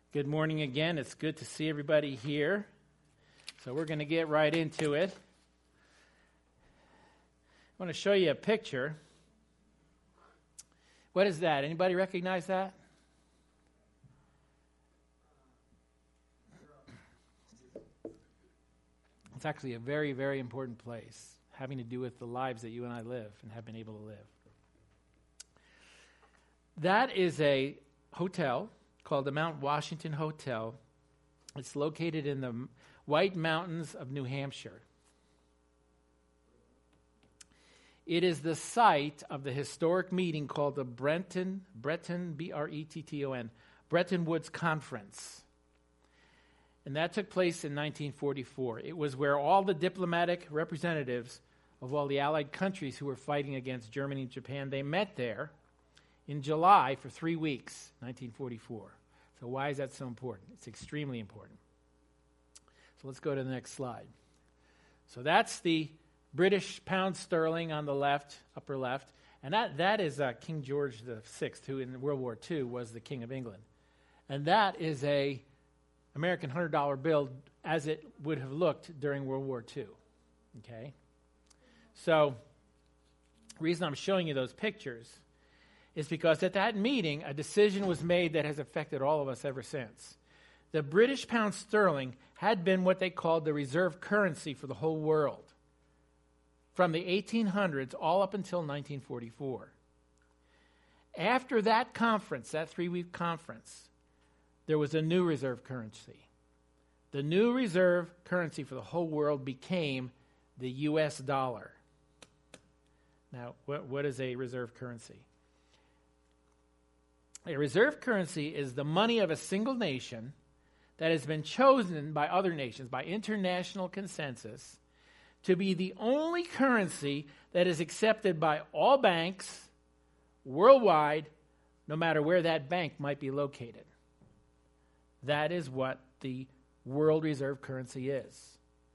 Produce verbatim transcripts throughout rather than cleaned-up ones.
Good morning again. It's good to see everybody here. So we're going to get right into it. I want to show you a picture. What is that? Anybody recognize that? It's actually a very, very important place, having to do with the lives that you and I live and have been able to live. That is a hotel called the Mount Washington Hotel. It's located in the White Mountains of New Hampshire. It is the site of the historic meeting called the Bretton, Bretton, B R E T T O N, Bretton Woods Conference. And that took place in nineteen forty-four. It was where all the diplomatic representatives of all the Allied countries who were fighting against Germany and Japan, they met there in July for three weeks, nineteen forty-four. So why is that so important? It's extremely important. So let's go to the next slide. So that's the British pound sterling on the left, upper left. And that, that is uh, King George the Sixth, who in World War Two was the King of England. And that is a American one hundred dollar bill as it would have looked during World War Two. Okay? So the reason I'm showing you those pictures is because at that meeting, a decision was made that has affected all of us ever since. The British pound sterling had been what they called the reserve currency for the whole world from the eighteen hundreds all up until nineteen forty-four. After that conference, that three-week conference, there was a new reserve currency. The new reserve currency for the whole world became the U S dollar. Now, what, what is a reserve currency? A reserve currency is the money of a single nation that has been chosen by other nations, by international consensus, to be the only currency that is accepted by all banks worldwide, no matter where that bank might be located. That is what the world reserve currency is.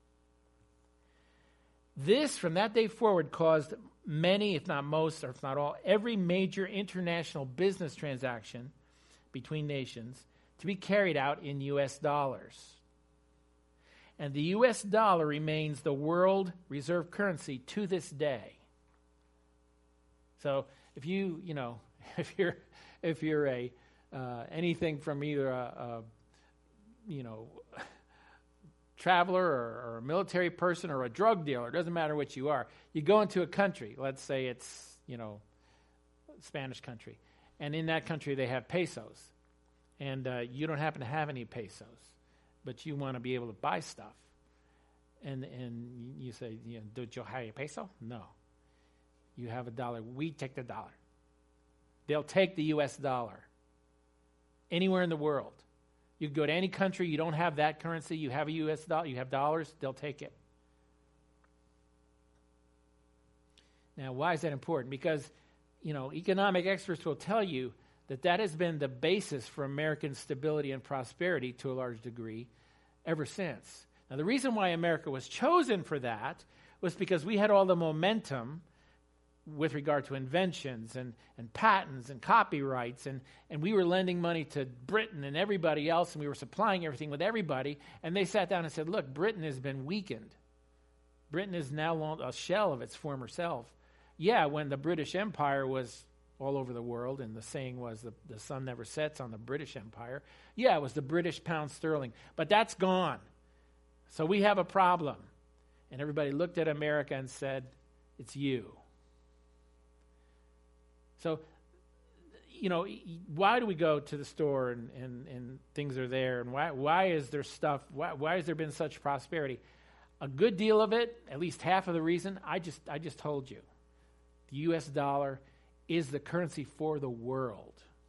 This, from that day forward, caused many, if not most, or if not all, every major international business transaction between nations to be carried out in U S dollars. And the U S dollar remains the world reserve currency to this day. So if you, you know, if you're if you're a uh, anything from either a, a you know traveler or, or a military person or a drug dealer, it doesn't matter what you are. You go into a country, let's say it's, you know, Spanish country, and in that country they have pesos, and uh, you don't happen to have any pesos, but you want to be able to buy stuff, and and you say, you know, do you have a peso? No. You have a dollar. We take the dollar. They'll take the U S dollar anywhere in the world. You go to any country, you don't have that currency, you have a U S dollar, you have dollars, they'll take it. Now, why is that important? Because, you know, economic experts will tell you that that has been the basis for American stability and prosperity to a large degree ever since. Now, the reason why America was chosen for that was because we had all the momentum with regard to inventions and, and patents and copyrights, and, and we were lending money to Britain and everybody else, and we were supplying everything with everybody, and they sat down and said, look, Britain has been weakened. Britain is now a shell of its former self. Yeah, when the British Empire was all over the world, and the saying was the, the sun never sets on the British Empire, yeah, it was the British pound sterling, but that's gone. So we have a problem. And everybody looked at America and said, it's you. So, you know, why do we go to the store and, and, and things are there? And why why is there stuff, why, why has there been such prosperity? A good deal of it, at least half of the reason, I just I just told you. The U S dollar is the currency for the world.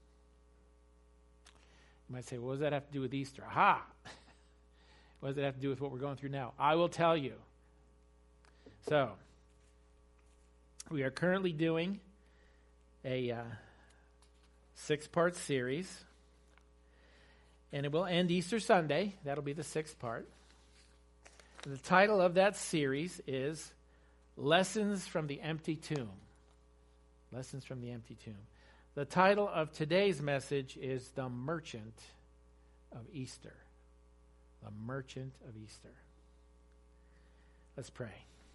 You might say, well, what does that have to do with Easter? Aha! What does that have to do with what we're going through now? I will tell you. So, we are currently doing a uh, six-part series, and it will end Easter Sunday. That'll be the sixth part. The title of that series is Lessons from the Empty Tomb. Lessons from the Empty Tomb. The title of today's message is The Merchant of Easter. The merchant of Easter. Let's pray.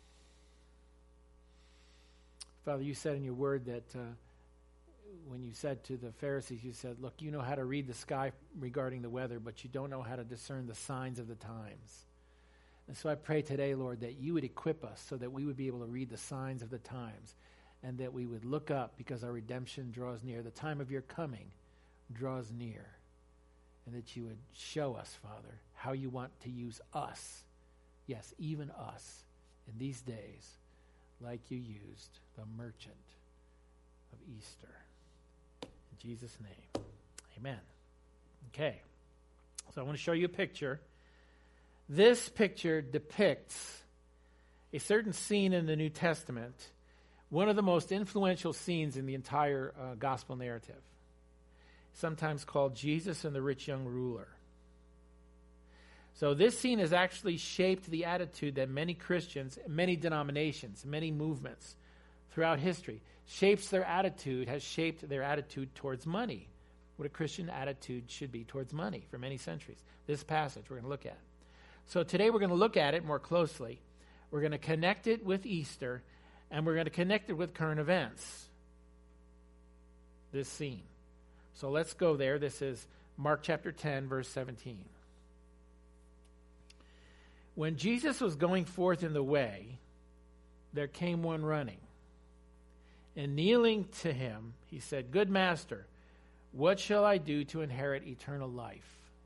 Father, you said in your word that uh, when you said to the Pharisees, you said, look, you know how to read the sky regarding the weather, but you don't know how to discern the signs of the times. And so I pray today, Lord, that you would equip us so that we would be able to read the signs of the times and that we would look up because our redemption draws near. The time of your coming draws near. And that you would show us, Father, how you want to use us, yes, even us, in these days, like you used the merchant of Easter. In Jesus' name, amen. Okay, so I want to show you a picture. This picture depicts a certain scene in the New Testament, one of the most influential scenes in the entire uh, gospel narrative, sometimes called Jesus and the Rich Young Ruler. So this scene has actually shaped the attitude that many Christians, many denominations, many movements throughout history, shapes their attitude, has shaped their attitude towards money, what a Christian attitude should be towards money for many centuries. This passage we're going to look at. So today we're going to look at it more closely. We're going to connect it with Easter, and we're going to connect it with current events. This scene. So let's go there. This is Mark chapter ten, verse seventeen. When Jesus was going forth in the way, there came one running. And kneeling to him, he said, Good master, what shall I do to inherit eternal life?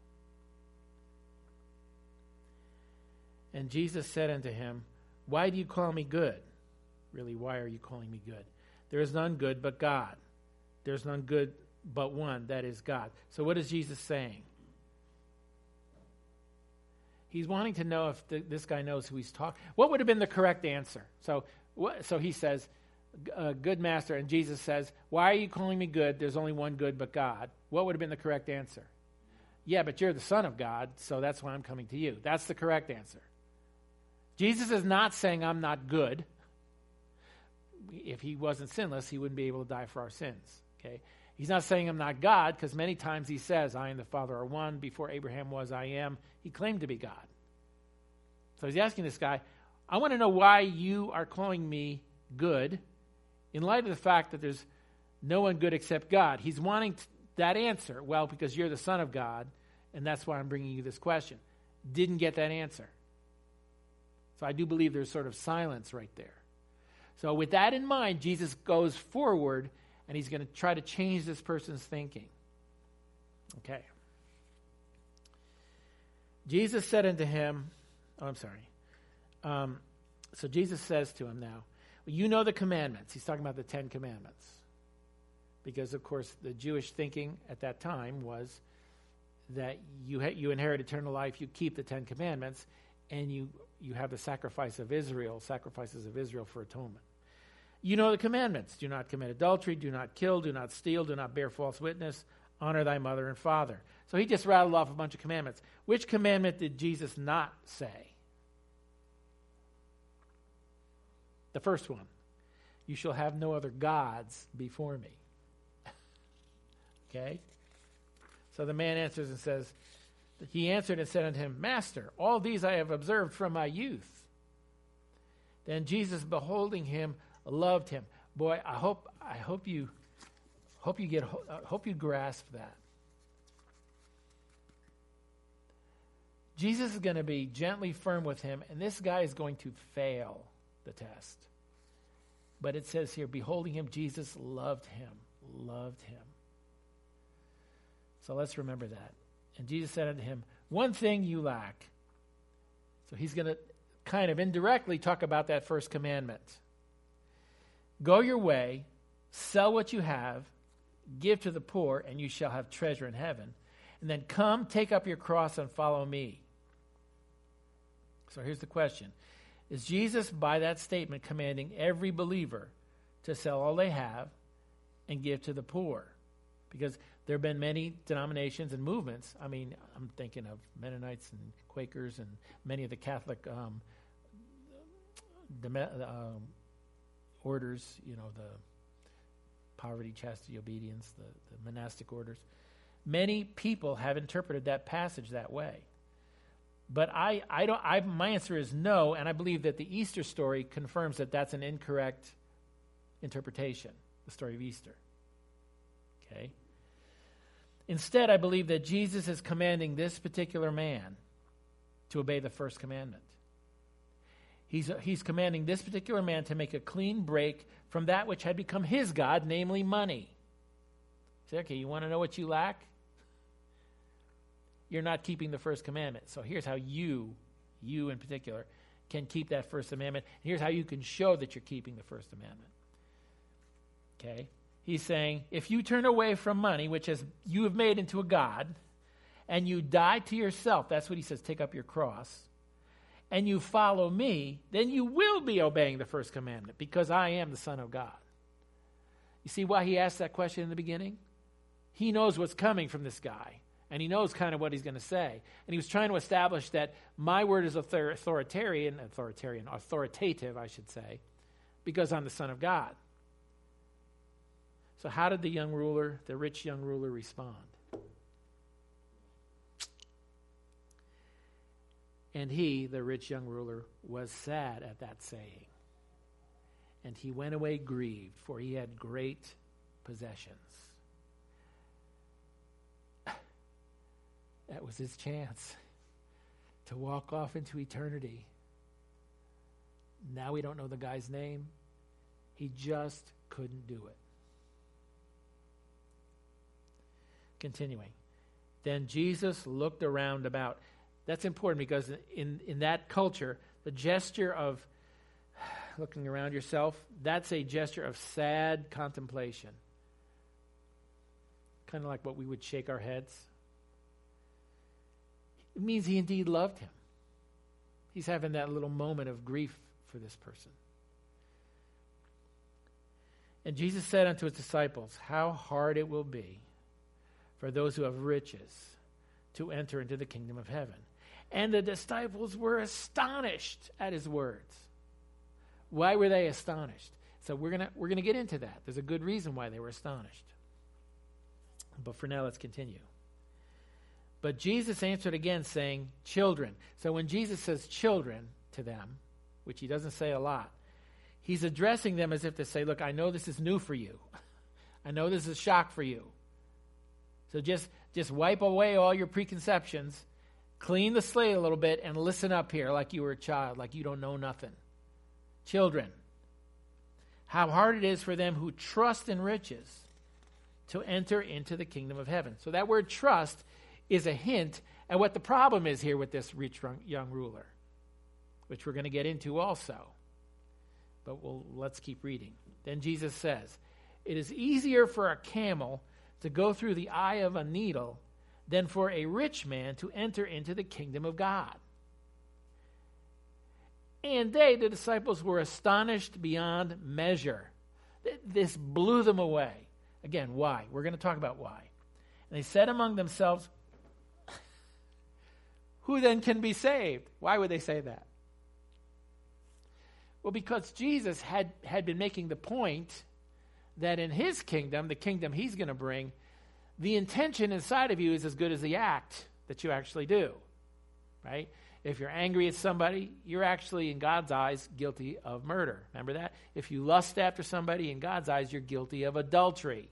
And Jesus said unto him, Why do you call me good? Really, why are you calling me good? There is none good but God. There is none good but one, that is God. So what is Jesus saying? He's wanting to know if the, this guy knows who he's talking. What would have been the correct answer? So, what, so he says, uh, good master, and Jesus says, why are you calling me good? There's only one good but God. What would have been the correct answer? Yeah, but you're the Son of God, so that's why I'm coming to you. That's the correct answer. Jesus is not saying I'm not good. If he wasn't sinless, he wouldn't be able to die for our sins. Okay? He's not saying I'm not God, because many times he says, I and the Father are one. Before Abraham was, I am. He claimed to be God. So he's asking this guy, I want to know why you are calling me good in light of the fact that there's no one good except God. He's wanting t- that answer. Well, because you're the Son of God, and that's why I'm bringing you this question. Didn't get that answer. So I do believe there's sort of silence right there. So with that in mind, Jesus goes forward, and he's going to try to change this person's thinking. Okay. Jesus said unto him, oh, I'm sorry. Um, so Jesus says to him now, well, you know the commandments. He's talking about the Ten Commandments. Because, of course, the Jewish thinking at that time was that you ha- you inherit eternal life, you keep the Ten Commandments, and you, you have the sacrifice of Israel, sacrifices of Israel for atonement. You know the commandments. Do not commit adultery, do not kill, do not steal, do not bear false witness, honor thy mother and father. So he just rattled off a bunch of commandments. Which commandment did Jesus not say? The first one. You shall have no other gods before me. Okay? So the man answers and says, he answered and said unto him, Master, all these I have observed from my youth. Then Jesus, beholding him, loved him. Boy, I hope I hope you hope you get uh, hope you grasp that. Jesus is going to be gently firm with him, and this guy is going to fail the test. But it says here, beholding him, Jesus loved him, loved him. So let's remember that. And Jesus said unto him, one thing you lack. So he's going to kind of indirectly talk about that first commandment. Go your way, sell what you have, give to the poor, and you shall have treasure in heaven. And then come, take up your cross, and follow me. So here's the question. Is Jesus, by that statement, commanding every believer to sell all they have and give to the poor? Because there have been many denominations and movements. I mean, I'm thinking of Mennonites and Quakers and many of the Catholic um, dem- um, orders, you know, the poverty, chastity, obedience, the, the monastic orders. Many people have interpreted that passage that way. But I, I don't. I, my answer is no, and I believe that the Easter story confirms that that's an incorrect interpretation, the story of Easter. Okay? Instead, I believe that Jesus is commanding this particular man to obey the first commandment. He's, he's commanding this particular man to make a clean break from that which had become his God, namely money. Say, okay, you want to know what you lack? You're not keeping the first commandment. So here's how you, you in particular, can keep that first commandment. Here's how you can show that you're keeping the first commandment. Okay? He's saying, if you turn away from money, which is you have made into a god, and you die to yourself, that's what he says, take up your cross, and you follow me, then you will be obeying the first commandment, because I am the Son of God. You see why he asked that question in the beginning? He knows what's coming from this guy, and he knows kind of what he's going to say. And he was trying to establish that my word is author- authoritarian, authoritarian, authoritative, I should say, because I'm the Son of God. So how did the young ruler, the rich young ruler, respond? And he, the rich young ruler, was sad at that saying. And he went away grieved, for he had great possessions. That was his chance to walk off into eternity. Now we don't know the guy's name. He just couldn't do it. Continuing. Then Jesus looked around about. That's important because in, in that culture, the gesture of looking around yourself, that's a gesture of sad contemplation. Kind of like what we would shake our heads. It means he indeed loved him. He's having that little moment of grief for this person. And Jesus said unto his disciples, how hard it will be for those who have riches to enter into the kingdom of heaven. And the disciples were astonished at his words. Why were they astonished? So we're gonna we're gonna get into that. There's a good reason why they were astonished. But for now, let's continue. But Jesus answered again, saying, children. So when Jesus says children to them, which he doesn't say a lot, he's addressing them as if to say, look, I know this is new for you. I know this is a shock for you. So just, just wipe away all your preconceptions, clean the slate a little bit, and listen up here like you were a child, like you don't know nothing. Children, how hard it is for them who trust in riches to enter into the kingdom of heaven. So that word trust is a hint at what the problem is here with this rich young ruler, which we're going to get into also. But we'll, let's keep reading. Then Jesus says, it is easier for a camel to go through the eye of a needle than for a rich man to enter into the kingdom of God. And they, the disciples, were astonished beyond measure. This blew them away. Again, why? We're going to talk about why. And they said among themselves, who then can be saved? Why would they say that? Well, because Jesus had, had been making the point that in his kingdom, the kingdom he's going to bring, the intention inside of you is as good as the act that you actually do, right? If you're angry at somebody, you're actually, in God's eyes, guilty of murder. Remember that? If you lust after somebody, in God's eyes, you're guilty of adultery.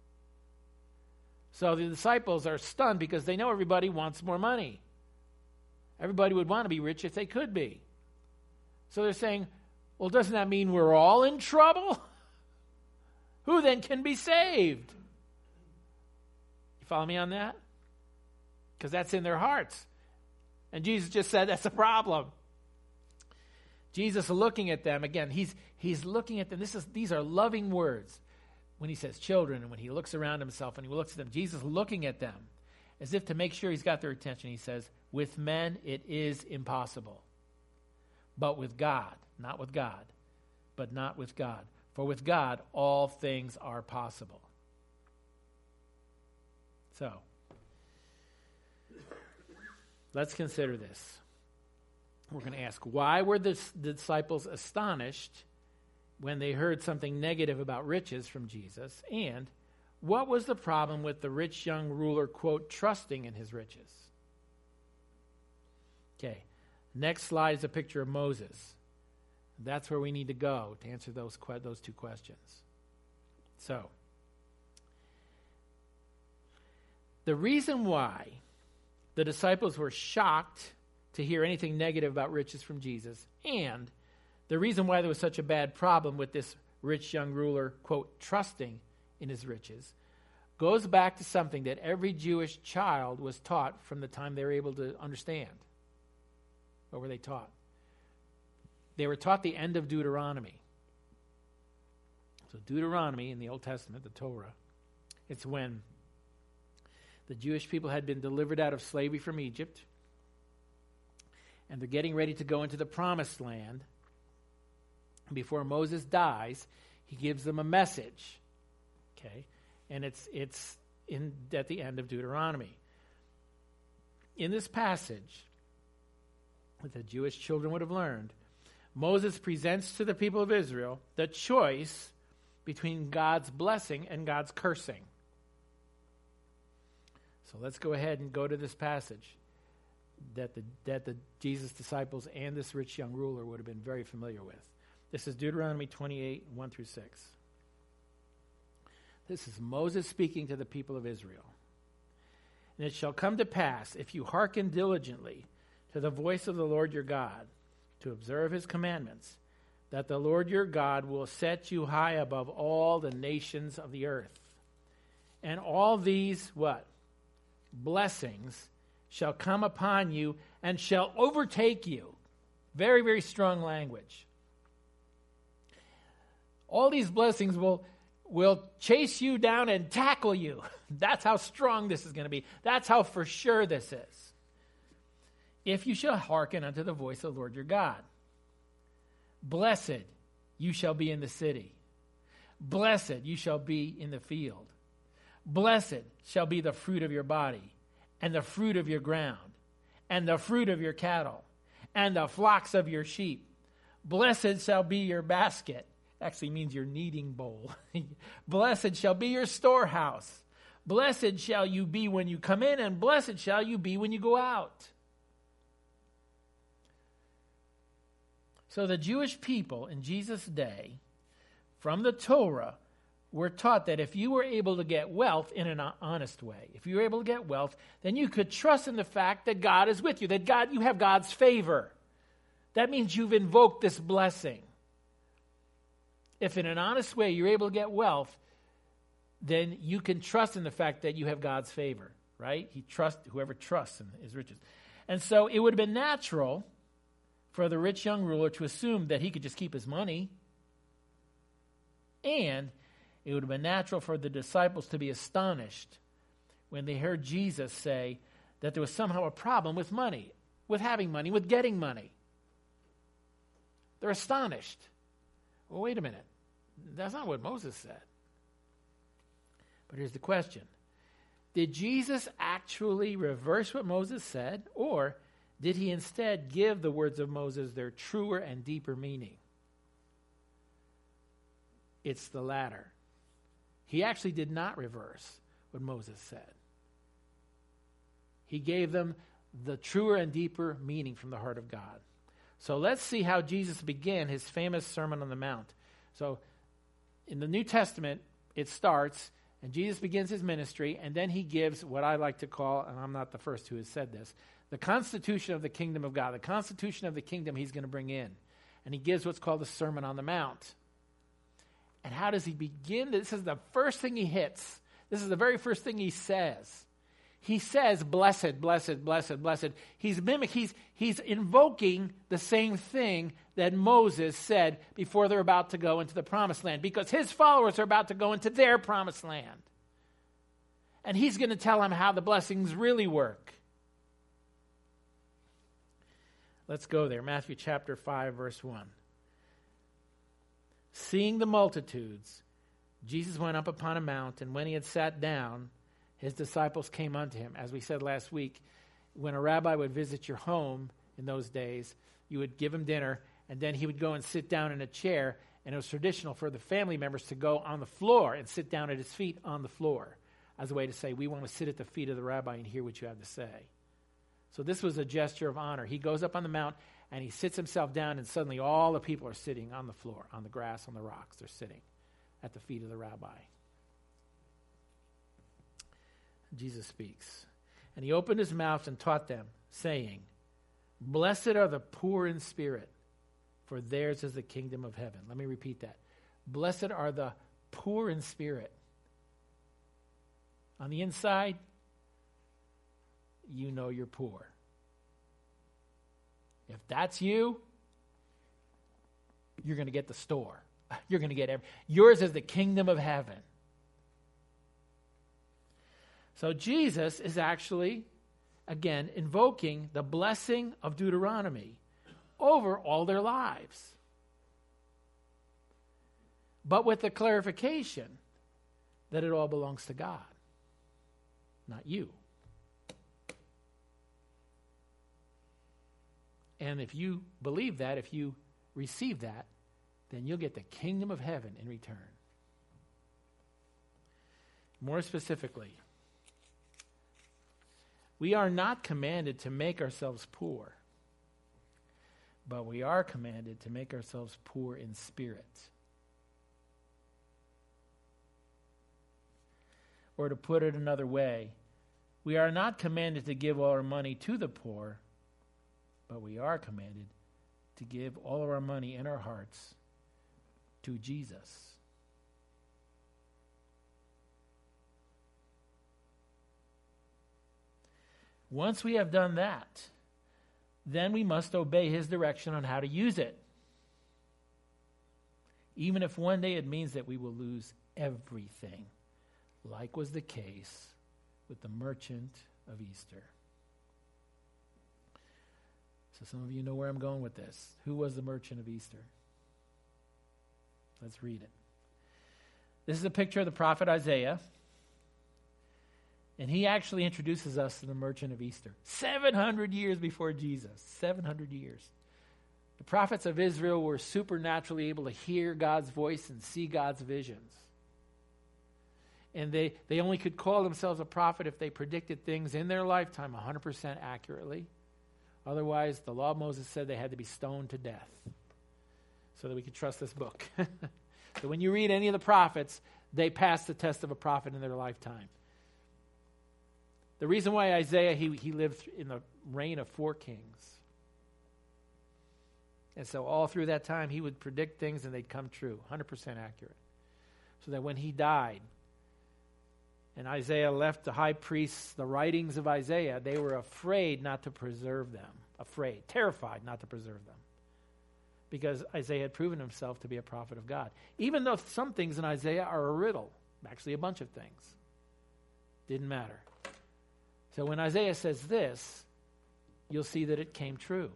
So the disciples are stunned because they know everybody wants more money. Everybody would want to be rich if they could be. So they're saying, well, doesn't that mean we're all in trouble? Who then can be saved? You follow me on that? Because that's in their hearts. And Jesus just said that's a problem. Jesus looking at them, again, he's he's looking at them. This is these are loving words. When he says children and when he looks around himself and he looks at them, Jesus looking at them as if to make sure he's got their attention. He says, with men it is impossible. But with God, not with God, but not with God. For with God all things are possible. So, let's consider this. We're going to ask, why were the, the disciples astonished when they heard something negative about riches from Jesus? And What was the problem with the rich young ruler, quote, trusting in his riches? Okay, next slide is a picture of Moses. That's where we need to go to answer those que- those two questions. So, the reason why the disciples were shocked to hear anything negative about riches from Jesus, and the reason why there was such a bad problem with this rich young ruler, quote, trusting in his riches, goes back to something that every Jewish child was taught from the time they were able to understand. What were they taught? They were taught the end of Deuteronomy. So Deuteronomy in the Old Testament, the Torah, it's when the Jewish people had been delivered out of slavery from Egypt, and they're getting ready to go into the Promised Land. Before Moses dies, he gives them a message, okay? And it's it's in at the end of Deuteronomy. In this passage, that the Jewish children would have learned, Moses presents to the people of Israel the choice between God's blessing and God's cursing. So let's go ahead and go to this passage that the that the Jesus disciples and this rich young ruler would have been very familiar with. This is Deuteronomy twenty-eight, one through six. This is Moses speaking to the people of Israel. And it shall come to pass, if you hearken diligently to the voice of the Lord your God, to observe his commandments, that the Lord your God will set you high above all the nations of the earth. And all these, what? Blessings shall come upon you and shall overtake you. Very, very strong language. All these blessings will, will chase you down and tackle you. That's how strong this is going to be. That's how for sure this is. If you shall hearken unto the voice of the Lord your God. Blessed you shall be in the city. Blessed you shall be in the field. Blessed shall be the fruit of your body, and the fruit of your ground, and the fruit of your cattle, and the flocks of your sheep. Blessed shall be your basket. Actually means your kneading bowl. Blessed shall be your storehouse. Blessed shall you be when you come in, and blessed shall you be when you go out. So the Jewish people in Jesus' day, from the Torah, were taught that if you were able to get wealth in an honest way, if you were able to get wealth, then you could trust in the fact that God is with you, that God, you have God's favor. That means you've invoked this blessing. If in an honest way you're able to get wealth, then you can trust in the fact that you have God's favor, right? He trusts whoever trusts in his riches. And so it would have been natural for the rich young ruler to assume that he could just keep his money. And it would have been natural for the disciples to be astonished when they heard Jesus say that there was somehow a problem with money, with having money, with getting money. They're astonished. Well, wait a minute. That's not what Moses said. But here's the question. Did Jesus actually reverse what Moses said, or did he instead give the words of Moses their truer and deeper meaning? It's the latter. He actually did not reverse what Moses said. He gave them the truer and deeper meaning from the heart of God. So let's see how Jesus began his famous Sermon on the Mount. So in the New Testament, it starts, and Jesus begins his ministry, and then he gives what I like to call, and I'm not the first who has said this, the constitution of the kingdom of God, the constitution of the kingdom he's going to bring in. And he gives what's called the Sermon on the Mount. And how does he begin? This is the first thing he hits. This is the very first thing he says. He says, blessed, blessed, blessed, blessed. He's mimic. He's, he's invoking the same thing that Moses said before they're about to go into the promised land, because his followers are about to go into their promised land. And he's going to tell them how the blessings really work. Let's go there. Matthew chapter five, verse one. Seeing the multitudes, Jesus went up upon a mount, and when he had sat down, his disciples came unto him. As we said last week, when a rabbi would visit your home in those days, you would give him dinner, and then he would go and sit down in a chair, And it was traditional for the family members to go on the floor and sit down at his feet on the floor as a way to say, we want to sit at the feet of the rabbi and hear what you have to say. So this was a gesture of honor. He goes up on the mount and he sits himself down, and suddenly all the people are sitting on the floor, on the grass, on the rocks. They're sitting at the feet of the rabbi. Jesus speaks. And he opened his mouth and taught them, saying, blessed are the poor in spirit, for theirs is the kingdom of heaven. Let me repeat that. Blessed are the poor in spirit. On the inside, you know you're poor. If that's you, you're going to get the store. You're going to get every, yours is the kingdom of heaven. So Jesus is actually, again, invoking the blessing of Deuteronomy over all their lives. But with the clarification that it all belongs to God, not you. And if you believe that, if you receive that, then you'll get the kingdom of heaven in return. More specifically, we are not commanded to make ourselves poor, but we are commanded to make ourselves poor in spirit. Or to put it another way, we are not commanded to give all our money to the poor, but we are commanded to give all of our money and our hearts to Jesus. Once we have done that, then we must obey his direction on how to use it. Even if one day it means that we will lose everything, like was the case with the merchant of Easter. So some of you know where I'm going with this. Who was the merchant of Easter? Let's read it. This is a picture of the prophet Isaiah. And he actually introduces us to the merchant of Easter. seven hundred years before Jesus. seven hundred years. The prophets of Israel were supernaturally able to hear God's voice and see God's visions. And they, they only could call themselves a prophet if they predicted things in their lifetime one hundred percent accurately. Otherwise, the law of Moses said they had to be stoned to death so that we could trust this book. So when you read any of the prophets, they passed the test of a prophet in their lifetime. The reason why Isaiah, he, he lived in the reign of four kings. And so all through that time, he would predict things and they'd come true, one hundred percent accurate. So that when he died, and Isaiah left the high priests the writings of Isaiah, they were afraid not to preserve them. Afraid, terrified not to preserve them. Because Isaiah had proven himself to be a prophet of God. Even though some things in Isaiah are a riddle, actually a bunch of things. Didn't matter. So when Isaiah says this, you'll see that it came true.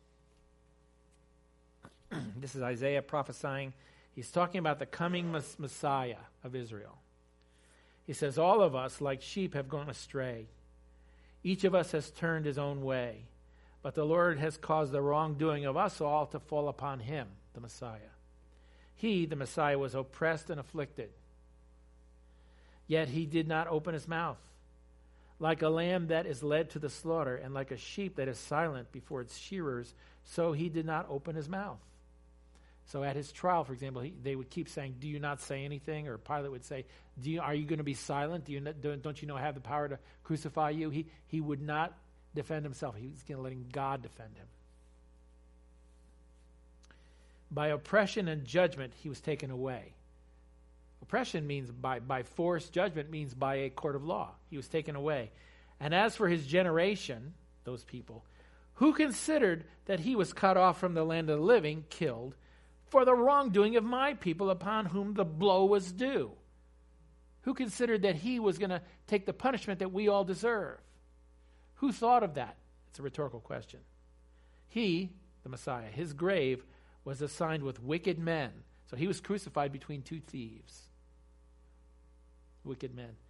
This is Isaiah prophesying. He's talking about the coming Messiah of Israel. He says, all of us, like sheep, have gone astray. Each of us has turned his own way. But the Lord has caused the wrongdoing of us all to fall upon him, the Messiah. He, the Messiah, was oppressed and afflicted. Yet he did not open his mouth. Like a lamb that is led to the slaughter, and like a sheep that is silent before its shearers, so he did not open his mouth. So at his trial, for example, he, they would keep saying, do you not say anything? Or Pilate would say, do you, are you going to be silent? Do you not, don't, don't you know I have the power to crucify you? He, he would not defend himself. He was going to letting God defend him. By oppression and judgment, he was taken away. Oppression means by, by force. Judgment means by a court of law. He was taken away. And as for his generation, those people, who considered that he was cut off from the land of the living, killed, for the wrongdoing of my people upon whom the blow was due? Who considered that he was going to take the punishment that we all deserve? Who thought of that? It's a rhetorical question. He, the Messiah, his grave was assigned with wicked men. So he was crucified between two thieves. Wicked men.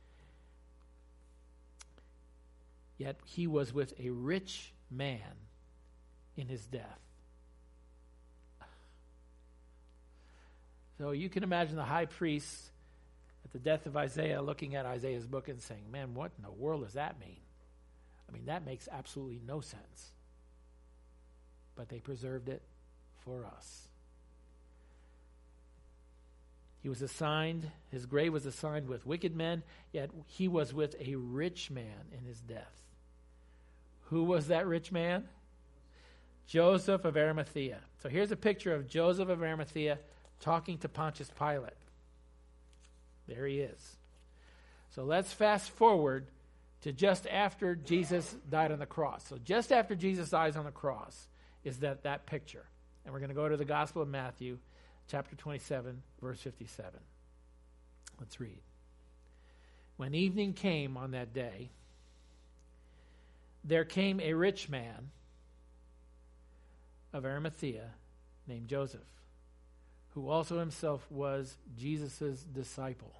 Yet he was with a rich man in his death. So you can imagine the high priest at the death of Isaiah looking at Isaiah's book and saying, man, what in the world does that mean? I mean, that makes absolutely no sense. But they preserved it for us. He was assigned, his grave was assigned with wicked men, yet he was with a rich man in his death. Who was that rich man? Joseph of Arimathea. So here's a picture of Joseph of Arimathea talking to Pontius Pilate. There he is. So let's fast forward to just after Jesus died on the cross. So just after Jesus dies on the cross is that, that picture. And we're going to go to the Gospel of Matthew, chapter twenty-seven, verse fifty-seven. Let's read. When evening came on that day, there came a rich man of Arimathea named Joseph, who also himself was Jesus' disciple.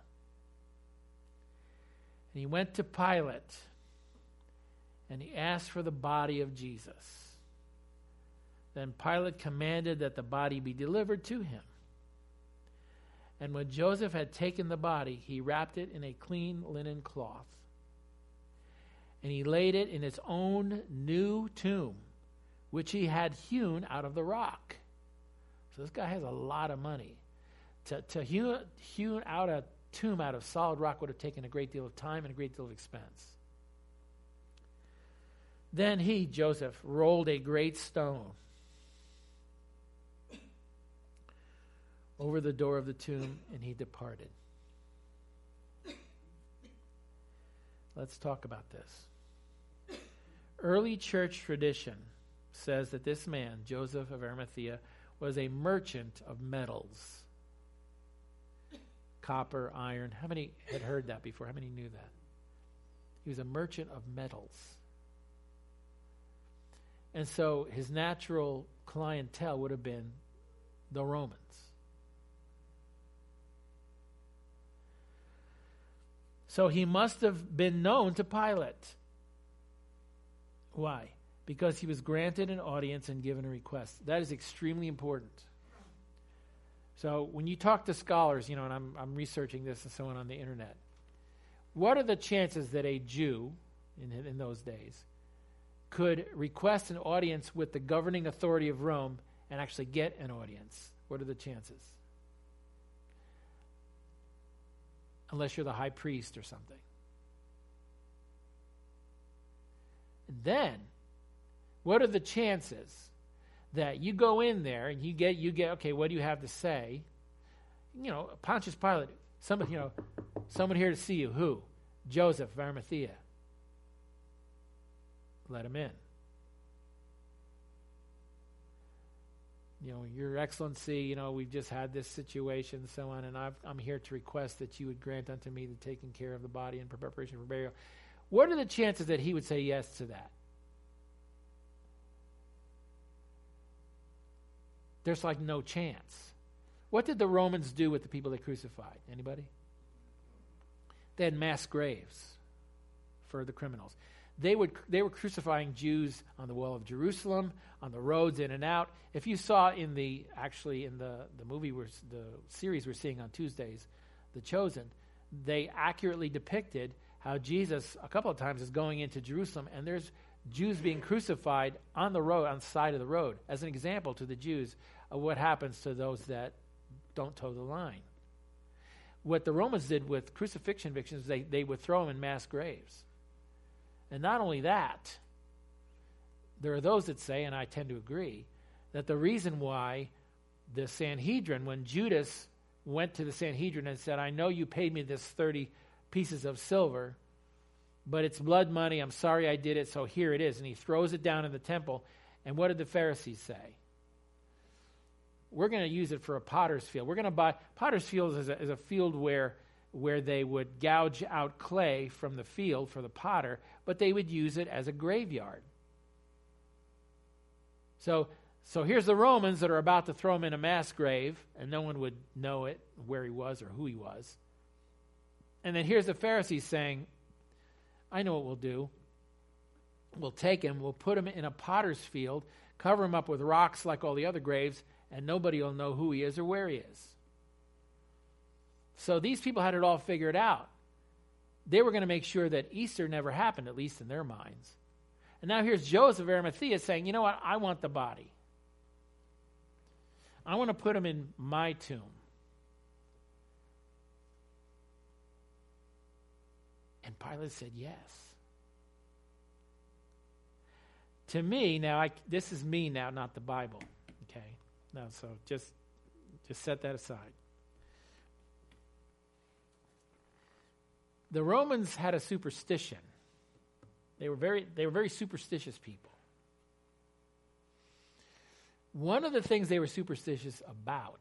And he went to Pilate, and he asked for the body of Jesus. Then Pilate commanded that the body be delivered to him. And when Joseph had taken the body, he wrapped it in a clean linen cloth, and he laid it in its own new tomb, which he had hewn out of the rock. So this guy has a lot of money. To, to hew, hew out a tomb out of solid rock would have taken a great deal of time and a great deal of expense. Then he, Joseph, rolled a great stone over the door of the tomb, and he departed. Let's talk about this. Early church tradition says that this man, Joseph of Arimathea, was a merchant of metals. Copper, iron. How many had heard that before? How many knew that? He was a merchant of metals. And so his natural clientele would have been the Romans. So he must have been known to Pilate. Why? Because he was granted an audience and given a request. That is extremely important. So when you talk to scholars, you know, and I'm, I'm researching this and so on on the internet, what are the chances that a Jew in, in those days could request an audience with the governing authority of Rome and actually get an audience? What are the chances? Unless you're the high priest or something. And then, what are the chances that you go in there and you get, you get, okay, what do you have to say? You know, Pontius Pilate, somebody, you know, someone here to see you. Who? Joseph of Arimathea. Let him in. You know, Your Excellency, you know, we've just had this situation and so on, and I've, I'm here to request that you would grant unto me the taking care of the body and preparation for burial. What are the chances that he would say yes to that? There's like no chance. What did the Romans do with the people they crucified? Anybody? They had mass graves for the criminals. They would they were crucifying Jews on the wall of Jerusalem, on the roads in and out. If you saw in the actually in the the movie we're, the series we're seeing on Tuesdays, The Chosen, they accurately depicted how Jesus a couple of times is going into Jerusalem, and there's Jews being crucified on the road, on the side of the road, as an example to the Jews of what happens to those that don't toe the line. What the Romans did with crucifixion victims, they, they would throw them in mass graves. And not only that, there are those that say, and I tend to agree, that the reason why the Sanhedrin, when Judas went to the Sanhedrin and said, I know you paid me this thirty pieces of silver, but it's blood money, I'm sorry I did it, so here it is. And he throws it down in the temple. And what did the Pharisees say? We're going to use it for a potter's field. We're going to buy, potter's field is a, is a field where, where they would gouge out clay from the field for the potter, but they would use it as a graveyard. So, so here's the Romans that are about to throw him in a mass grave, and no one would know it, where he was or who he was. And then here's the Pharisees saying, I know what we'll do. We'll take him, we'll put him in a potter's field, cover him up with rocks like all the other graves, and nobody will know who he is or where he is. So these people had it all figured out. They were going to make sure that Easter never happened, at least in their minds. And now here's Joseph of Arimathea saying, you know what, I want the body. I want to put him in my tomb. And Pilate said yes. To me, now, I, this is me now, not the Bible. Okay? No, so just, just set that aside. The Romans had a superstition. They were very, they were very superstitious people. One of the things they were superstitious about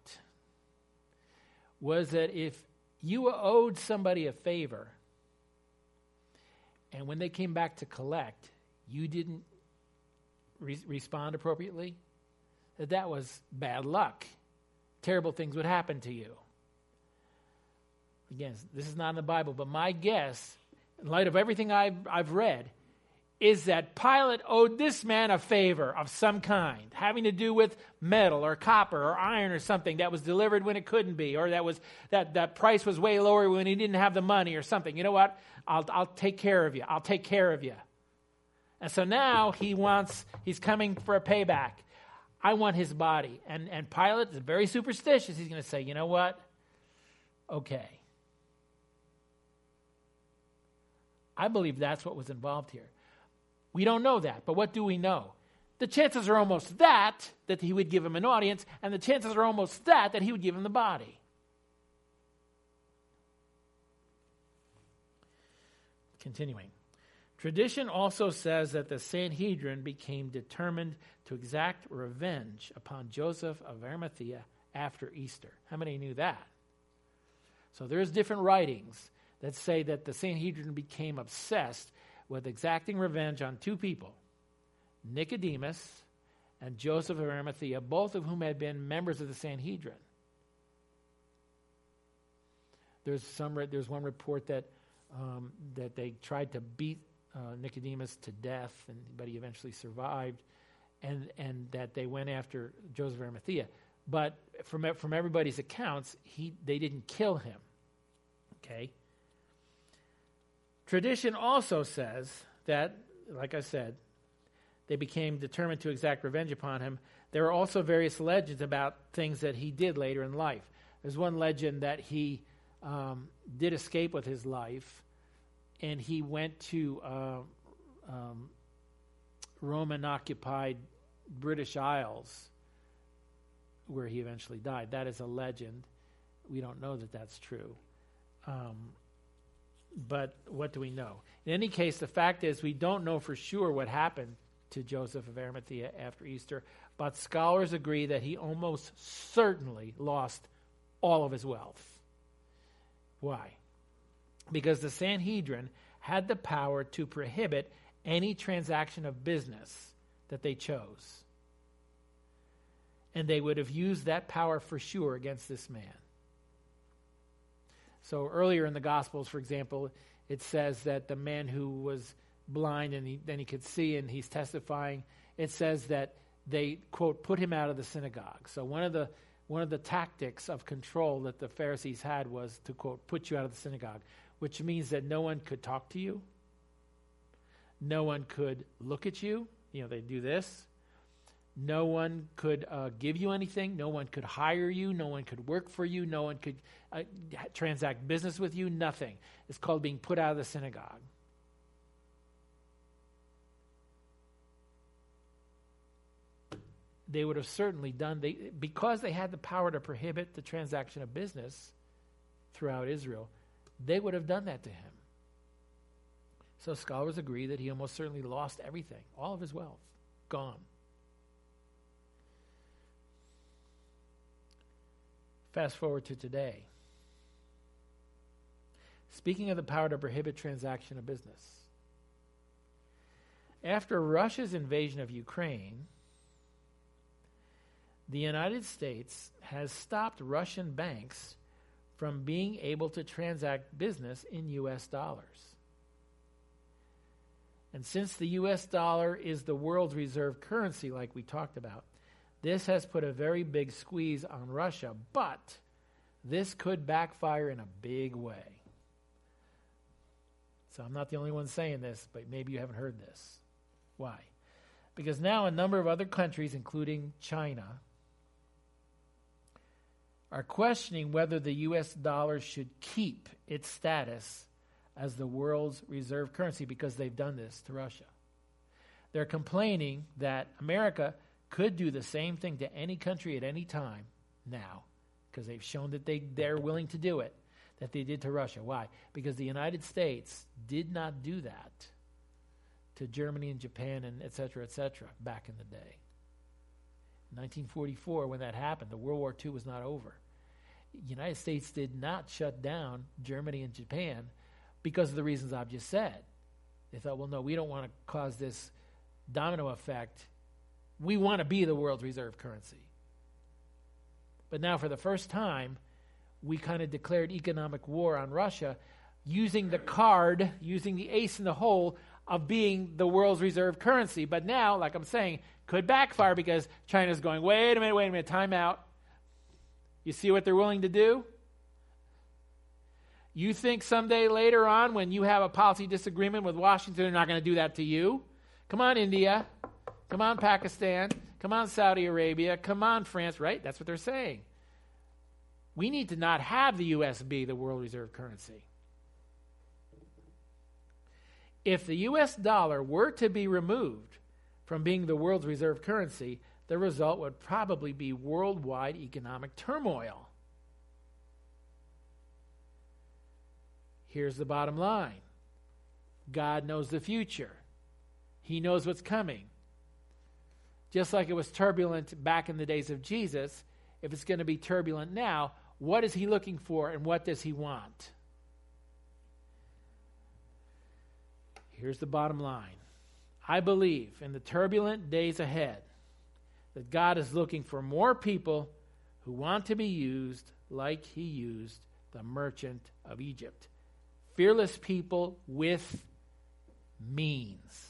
was that if you owed somebody a favor, and when they came back to collect, you didn't re- respond appropriately, that that was bad luck. Terrible things would happen to you. Again, this is not in the Bible, but my guess, in light of everything I've, I've read, is that Pilate owed this man a favor of some kind, having to do with metal or copper or iron or something that was delivered when it couldn't be, or that was that, that price was way lower when he didn't have the money or something. You know what? I'll I'll take care of you. I'll take care of you. And so now he wants, he's coming for a payback. I want his body. And, and Pilate is very superstitious. He's going to say, you know what? Okay. I believe that's what was involved here. We don't know that, but what do we know? The chances are almost that, that he would give him an audience, and the chances are almost that, that he would give him the body. Continuing. Tradition also says that the Sanhedrin became determined to exact revenge upon Joseph of Arimathea after Easter. How many knew that? So there's different writings that say that the Sanhedrin became obsessed with exacting revenge on two people, Nicodemus and Joseph of Arimathea, both of whom had been members of the Sanhedrin. There's some. There's one report that um, that they tried to beat uh, Nicodemus to death, and, but he eventually survived, and and that they went after Joseph of Arimathea. But from from everybody's accounts, he they didn't kill him. Okay. Tradition also says that, like I said, they became determined to exact revenge upon him. There are also various legends about things that he did later in life. There's one legend that he um, did escape with his life, and he went to uh, um, Roman-occupied British Isles, where he eventually died. That is a legend. We don't know that that's true. Um, But what do we know? In any case, the fact is we don't know for sure what happened to Joseph of Arimathea after Easter, but scholars agree that he almost certainly lost all of his wealth. Why? Because the Sanhedrin had the power to prohibit any transaction of business that they chose. And they would have used that power for sure against this man. So earlier in the Gospels, for example, it says that the man who was blind and he, then he could see and he's testifying, it says that they, quote, put him out of the synagogue. So one of the one of the tactics of control that the Pharisees had was to, quote, put you out of the synagogue, which means that no one could talk to you. No one could look at you. You know, they do this. No one could uh, give you anything. No one could hire you. No one could work for you. No one could uh, transact business with you. Nothing. It's called being put out of the synagogue. They would have certainly done, they, because they had the power to prohibit the transaction of business throughout Israel, they would have done that to him. So scholars agree that he almost certainly lost everything, all of his wealth, gone. Fast forward to today. Speaking of the power to prohibit transaction of business. After Russia's invasion of Ukraine, the United States has stopped Russian banks from being able to transact business in U S dollars. And since the U S dollar is the world's reserve currency, like we talked about, this has put a very big squeeze on Russia, but this could backfire in a big way. So I'm not the only one saying this, but maybe you haven't heard this. Why? Because now a number of other countries, including China, are questioning whether the U S dollar should keep its status as the world's reserve currency because they've done this to Russia. They're complaining that America could do the same thing to any country at any time now because they've shown that they, they're willing to do it, that they did to Russia. Why? Because the United States did not do that to Germany and Japan and et cetera, et cetera, back in the day. In nineteen forty-four, when that happened, the World War Two was not over. The United States did not shut down Germany and Japan because of the reasons I've just said. They thought, well, no, we don't want to cause this domino effect. We want to be the world's reserve currency. But now for the first time, we kind of declared economic war on Russia using the card, using the ace in the hole of being the world's reserve currency. But now, like I'm saying, could backfire because China's going, wait a minute, wait a minute, time out. You see what they're willing to do? You think someday later on when you have a policy disagreement with Washington, they're not going to do that to you? Come on, India. Come on, Pakistan. Come on, Saudi Arabia. Come on, France, right? That's what they're saying. We need to not have the U S be the world reserve currency. If the U S dollar were to be removed from being the world's reserve currency, the result would probably be worldwide economic turmoil. Here's the bottom line. God knows the future. He knows what's coming. Just like it was turbulent back in the days of Jesus, if it's going to be turbulent now, what is he looking for and what does he want? Here's the bottom line. I believe in the turbulent days ahead that God is looking for more people who want to be used like he used the merchant of Egypt. Fearless people with means.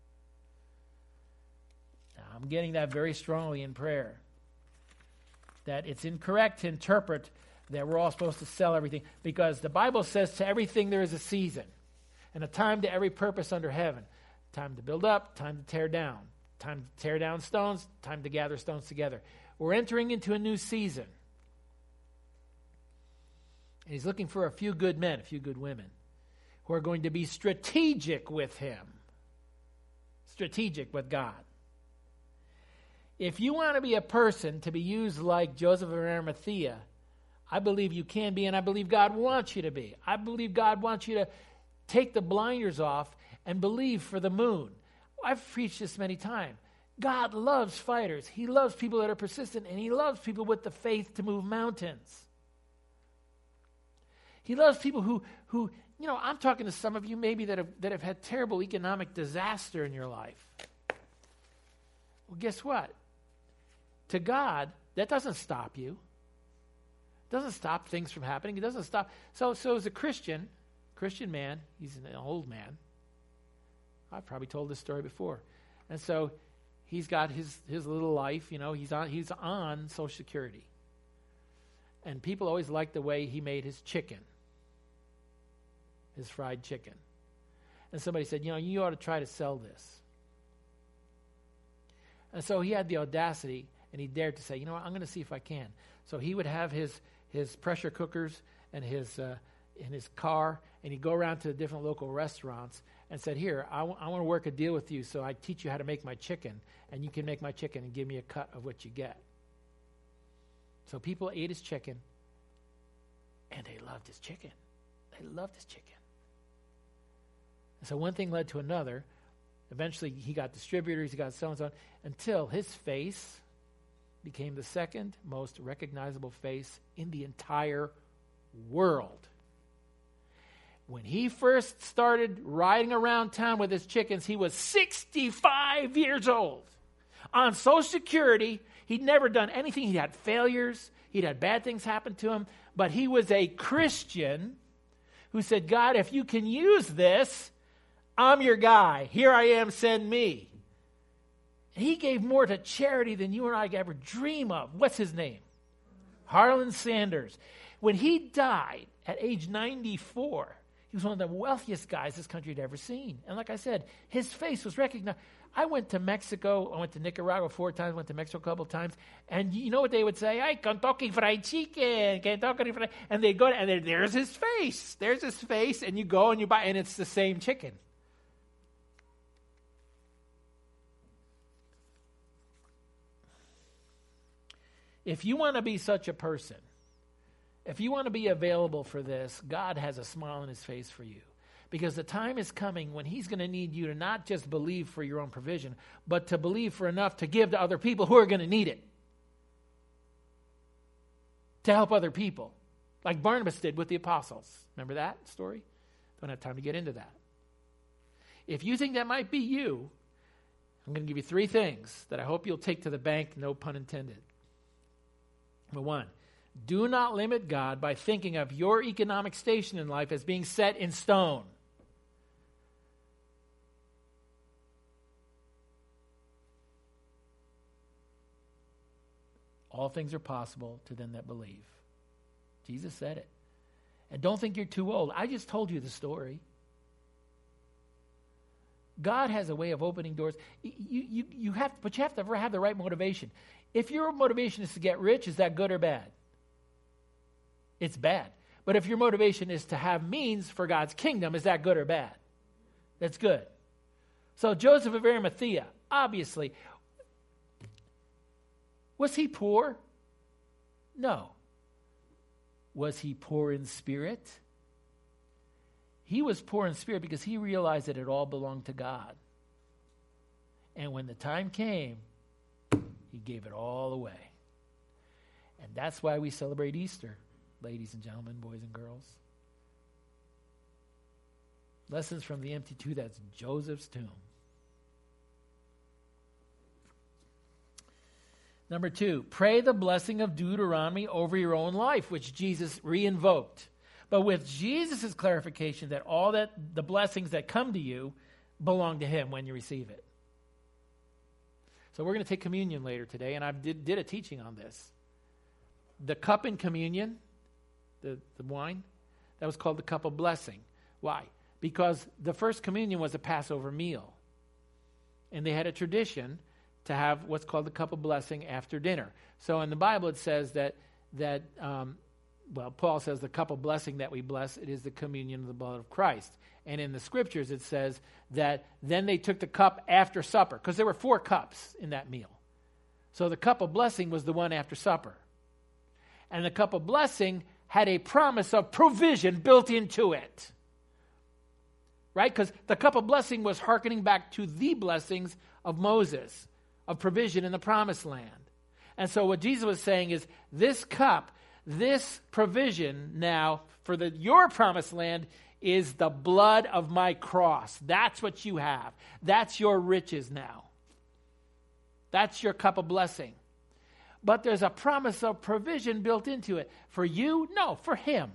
Now, I'm getting that very strongly in prayer. That it's incorrect to interpret that we're all supposed to sell everything, because the Bible says to everything there is a season and a time to every purpose under heaven. Time to build up, time to tear down. Time to tear down stones, time to gather stones together. We're entering into a new season. And he's looking for a few good men, a few good women, who are going to be strategic with him. Strategic with God. If you want to be a person to be used like Joseph of Arimathea, I believe you can be, and I believe God wants you to be. I believe God wants you to take the blinders off and believe for the moon. I've preached this many times. God loves fighters. He loves people that are persistent, and he loves people with the faith to move mountains. He loves people who, who, you know, I'm talking to some of you maybe that have, that have had terrible economic disaster in your life. Well, guess what? To God, that doesn't stop you. It doesn't stop things from happening. It doesn't stop. So, so as a Christian, Christian man, he's an old man. I've probably told this story before. And so he's got his, his little life, you know, he's on he's on Social Security. And people always liked the way he made his chicken, his fried chicken. And somebody said, you know, you ought to try to sell this. And so he had the audacity, and he dared to say, you know what, I'm going to see if I can. So he would have his his pressure cookers and his uh, in his car, and he'd go around to the different local restaurants and said, here, I, w- I want to work a deal with you so I teach you how to make my chicken, and you can make my chicken and give me a cut of what you get. So people ate his chicken, and they loved his chicken. They loved his chicken. And so one thing led to another. Eventually, he got distributors, he got so-and-so, until his face became the second most recognizable face in the entire world. When he first started riding around town with his chickens, he was sixty-five years old. On Social Security, he'd never done anything. He'd had failures. He'd had bad things happen to him. But he was a Christian who said, God, if you can use this, I'm your guy. Here I am, send me. He gave more to charity than you and I could ever dream of. What's his name? Harlan Sanders. When he died at age ninety-four, he was one of the wealthiest guys this country had ever seen. And like I said, his face was recognized. I went to Mexico. I went to Nicaragua four times. Went to Mexico a couple of times. And you know what they would say? Ay, Kentucky Fried Chicken. Kentucky Fried. And they go, and there, there's his face. There's his face. And you go and you buy, and it's the same chicken. If you want to be such a person, if you want to be available for this, God has a smile on his face for you. Because the time is coming when he's going to need you to not just believe for your own provision, but to believe for enough to give to other people who are going to need it. To help other people. Like Barnabas did with the apostles. Remember that story? Don't have time to get into that. If you think that might be you, I'm going to give you three things that I hope you'll take to the bank, no pun intended. Number one, do not limit God by thinking of your economic station in life as being set in stone. All things are possible to them that believe. Jesus said it. And don't think you're too old. I just told you the story. God has a way of opening doors. You, you, you have, but you have to have the right motivation. If your motivation is to get rich, is that good or bad? It's bad. But if your motivation is to have means for God's kingdom, is that good or bad? That's good. So Joseph of Arimathea, obviously, was he poor? No. Was he poor in spirit? He was poor in spirit because he realized that it all belonged to God. And when the time came, he gave it all away. And that's why we celebrate Easter, ladies and gentlemen, boys and girls. Lessons from the empty tomb, that's Joseph's tomb. Number two, pray the blessing of Deuteronomy over your own life, which Jesus re-invoked. But with Jesus' clarification that all that the blessings that come to you belong to him when you receive it. So we're going to take communion later today, and I did, did a teaching on this. The cup in communion, the, the wine, that was called the cup of blessing. Why? Because the first communion was a Passover meal. And they had a tradition to have what's called the cup of blessing after dinner. So in the Bible it says that, that um, well, Paul says the cup of blessing that we bless, it is the communion of the blood of Christ. And in the scriptures it says that then they took the cup after supper, because there were four cups in that meal. So the cup of blessing was the one after supper. And the cup of blessing had a promise of provision built into it. Right? Because the cup of blessing was hearkening back to the blessings of Moses, of provision in the promised land. And so what Jesus was saying is, this cup, this provision now for the your promised land is the blood of my cross. That's what you have. That's your riches now. That's your cup of blessing. But there's a promise of provision built into it. For you? No, for him.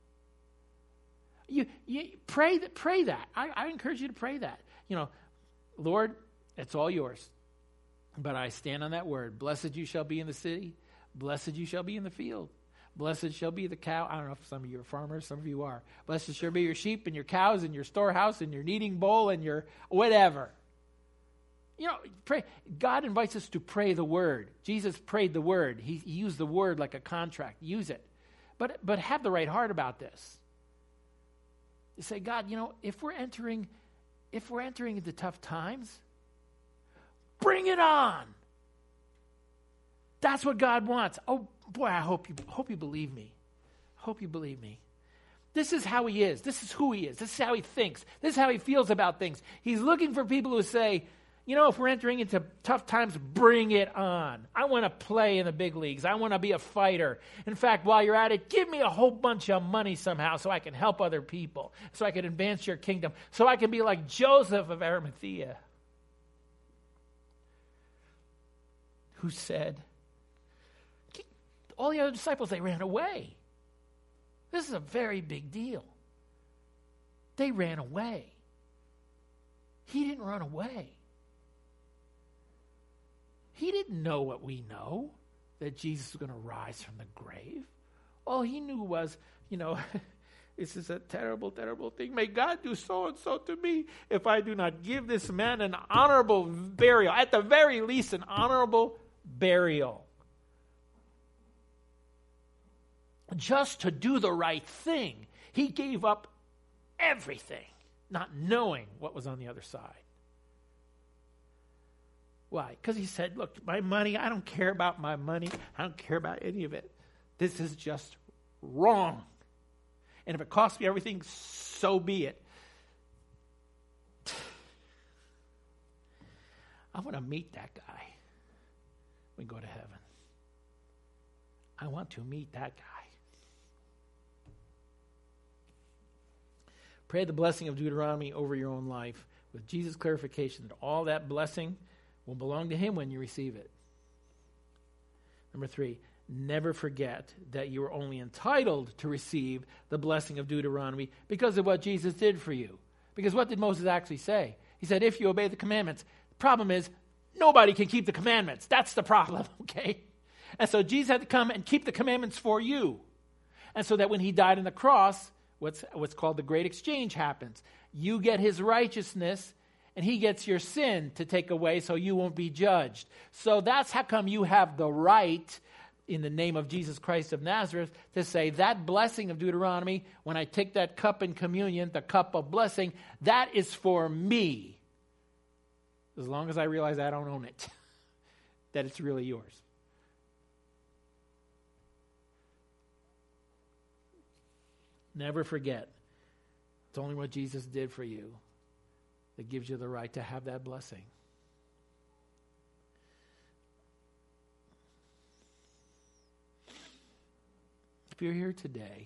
You, you pray that. Pray that. I, I encourage you to pray that. You know, Lord, it's all yours. But I stand on that word. Blessed you shall be in the city. Blessed you shall be in the field. Blessed shall be the cow. I don't know if some of you are farmers. Some of you are. Blessed shall be your sheep and your cows and your storehouse and your kneading bowl and your whatever. You know, pray. God invites us to pray the word. Jesus prayed the word. He, he used the word like a contract. Use it. But, but have the right heart about this. You say, God, you know, if we're entering, if we're entering into tough times, bring it on. That's what God wants. Oh boy, I hope you hope you believe me. Hope you believe me. This is how he is. This is who he is. This is how he thinks. This is how he feels about things. He's looking for people who say, you know, if we're entering into tough times, bring it on. I want to play in the big leagues. I want to be a fighter. In fact, while you're at it, give me a whole bunch of money somehow so I can help other people, so I can advance your kingdom, so I can be like Joseph of Arimathea, who said, all the other disciples, they ran away. This is a very big deal. They ran away. He didn't run away. He didn't know what we know, that Jesus was going to rise from the grave. All he knew was, you know, this is a terrible, terrible thing. May God do so and so to me if I do not give this man an honorable burial. At the very least, an honorable burial. Just to do the right thing. He gave up everything, not knowing what was on the other side. Why? Because he said, look, my money, I don't care about my money. I don't care about any of it. This is just wrong. And if it costs me everything, so be it. I want to meet that guy when we go to heaven. I want to meet that guy. Pray the blessing of Deuteronomy over your own life with Jesus' clarification that all that blessing will belong to him when you receive it. Number three, never forget that you are only entitled to receive the blessing of Deuteronomy because of what Jesus did for you. Because what did Moses actually say? He said, if you obey the commandments. The problem is, nobody can keep the commandments. That's the problem, okay? And so Jesus had to come and keep the commandments for you. And so that when he died on the cross, what's, what's called the great exchange happens. You get his righteousness, and he gets your sin to take away so you won't be judged. So that's how come you have the right, in the name of Jesus Christ of Nazareth, to say that blessing of Deuteronomy, when I take that cup in communion, the cup of blessing, that is for me. As long as I realize I don't own it, that it's really yours. Never forget, it's only what Jesus did for you that gives you the right to have that blessing. If you're here today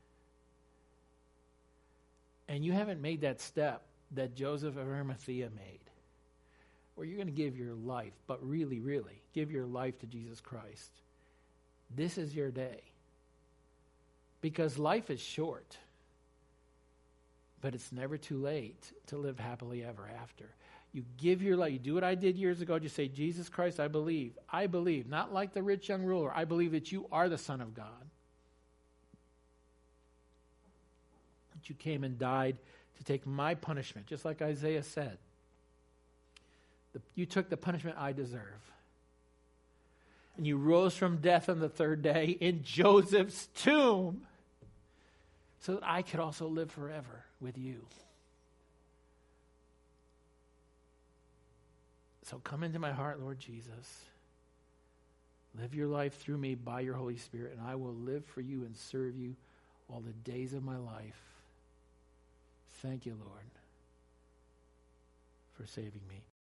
and you haven't made that step that Joseph of Arimathea made, where you're going to give your life, but really, really give your life to Jesus Christ, this is your day. Because life is short. But it's never too late to live happily ever after. You give your life. You do what I did years ago. Just say, Jesus Christ, I believe. I believe. Not like the rich young ruler. I believe that you are the Son of God. That you came and died to take my punishment. Just like Isaiah said. The, you took the punishment I deserve. And you rose from death on the third day in Joseph's tomb. So that I could also live forever with you. So come into my heart, Lord Jesus. Live your life through me by your Holy Spirit, and I will live for you and serve you all the days of my life. Thank you, Lord, for saving me.